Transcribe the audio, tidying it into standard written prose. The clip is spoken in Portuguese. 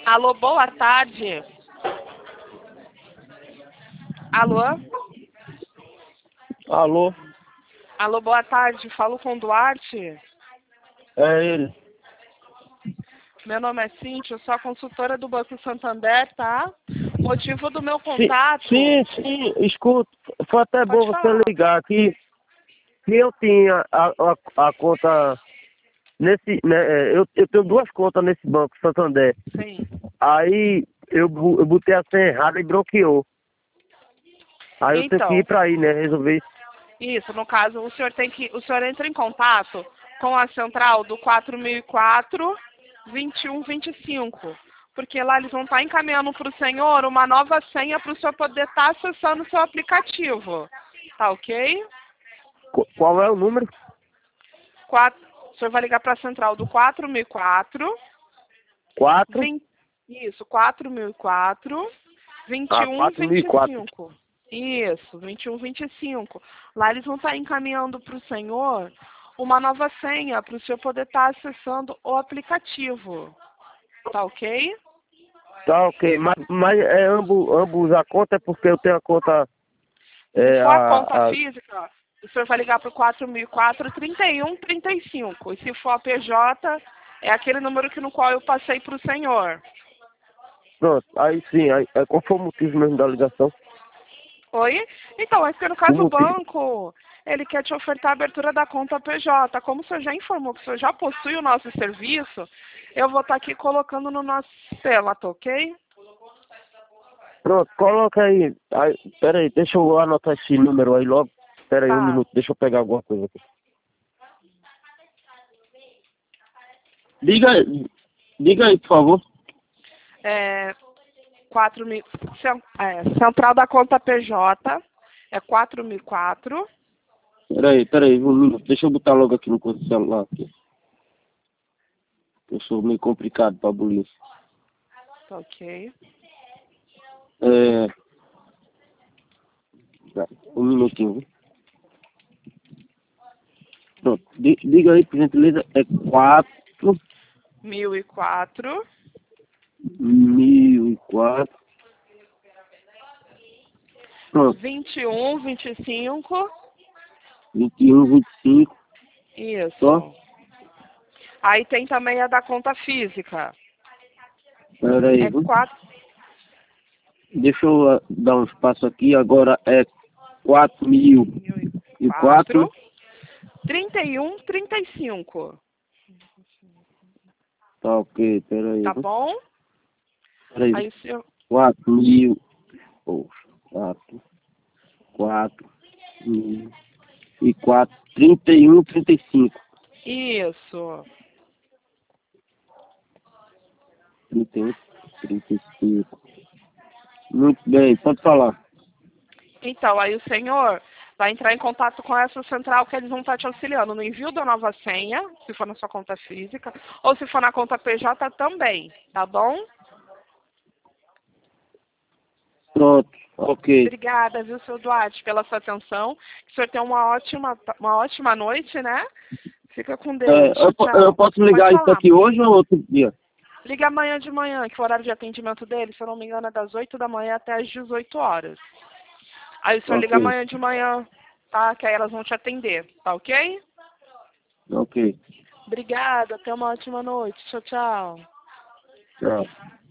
Alô, boa tarde. Alô? Alô, Alô, boa tarde. Falo com o Duarte. é ele. Meu nome é Cíntia, eu sou a consultora do Banco Santander, tá? Motivo do meu Sim, contato... sim, escuta, foi até bom Pode você falar. ligar aqui, que eu tinha a conta nesse, né, eu tenho duas contas nesse Banco Santander. Sim. Aí eu botei a senha errada e bloqueou. Aí eu tenho que ir Então, pra aí, né, resolver isso. isso, no caso, o senhor entra em contato com a central do 4004-2125, porque lá eles vão estar encaminhando para o senhor uma nova senha para o senhor poder estar acessando o seu aplicativo. Tá ok? Qual é o número? O senhor vai ligar para a central do 4004, 4? isso, 4004, Ah, 4004. 2125. Isso, 2125. Lá eles vão estar encaminhando para o senhor uma nova senha para o senhor poder estar acessando o aplicativo. Tá ok? Tá ok, mas ambos a conta é porque eu tenho a conta, Se é, for a conta a, física, o senhor vai ligar para o 4004 3135. E se for a PJ, é aquele número no qual eu passei para o senhor. pronto, aí sim, qual foi o motivo mesmo da ligação? Oi? Então, é que no O caso o motivo. banco, ele quer te ofertar a abertura da conta PJ. Como o senhor já informou que o senhor já possui o nosso serviço, eu vou estar aqui colocando no nosso sistema, tá ok? Pronto, coloca aí. Pera aí, deixa eu anotar esse número aí logo. Pera aí, um Tá. minuto, deixa eu pegar alguma coisa aqui. Diga aí, por favor. É, 4.000, central da conta PJ é 4004. Pera aí, um minuto. Deixa eu botar logo aqui no celular aqui. Eu sou meio complicado pra abolir isso. Tá ok. É, um minutinho, viu? Pronto, diga aí, por gentileza, é 4, 1004. 1004. Pronto, 2125. 21, 25. Só? Isso. Aí tem também a da conta física. Pera aí, É viu? 4. Deixa eu dar um espaço aqui. Agora é 4004. 3135. Tá ok, peraí. Tá bom? Peraí. Aí o senhor... 4.000. Poxa, 4.004. 31, 35. Isso. 31, 35. Muito bem, pode falar. Então, aí o senhor vai entrar em contato com essa central que eles vão estar te auxiliando no envio da nova senha, se for na sua conta física, ou se for na conta PJ também, tá bom? Pronto, ok. Obrigada, viu, seu Duarte, pela sua atenção. Que o senhor tenha uma ótima noite, né? Fica com Deus. Eu Tchau. posso Pode ligar isso falar. aqui hoje ou outro dia? Liga amanhã de manhã, que o horário de atendimento dele, se eu não me engano, é das 8 da manhã até as 18 horas. Aí o senhor liga Ok, amanhã de manhã, tá? Que aí elas vão te atender, tá ok? ok. Obrigada, tenha uma ótima noite. Tchau, tchau. Tchau.